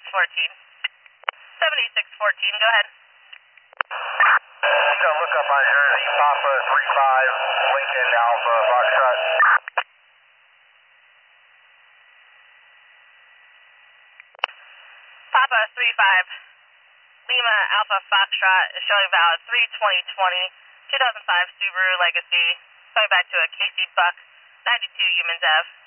7614. 7614, go ahead. Go look up on Jersey, Papa 35, Lincoln Alpha Foxtrot. Papa 35, Lima Alpha Foxtrot is showing valid 3/20/20, 2005 Subaru Legacy, going back to a Casey Buck, 92 Humans Ave.